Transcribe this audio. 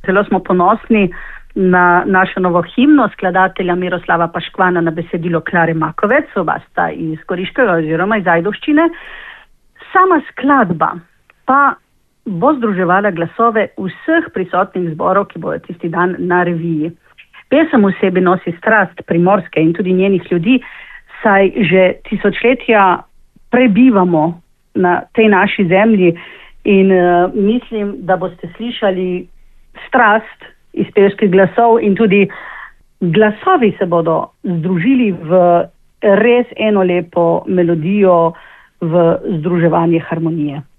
Zelo smo ponosni na našo novo himno skladatelja Miroslava Paškvana na besedilo Klare Makovec, oba sta iz Goriškega oziroma iz Ajdovščine. Sama skladba pa bo združevala glasove vseh prisotnih zborov, ki bodo tisti dan na reviji. Pesem v sebi nosi strast Primorske in tudi njenih ljudi, saj že tisočletja prebivamo na tej naši zemlji in mislim, da boste slišali strast iz pevskih glasov in tudi glasovi se bodo združili v res eno lepo melodijo, v združevanje harmonije.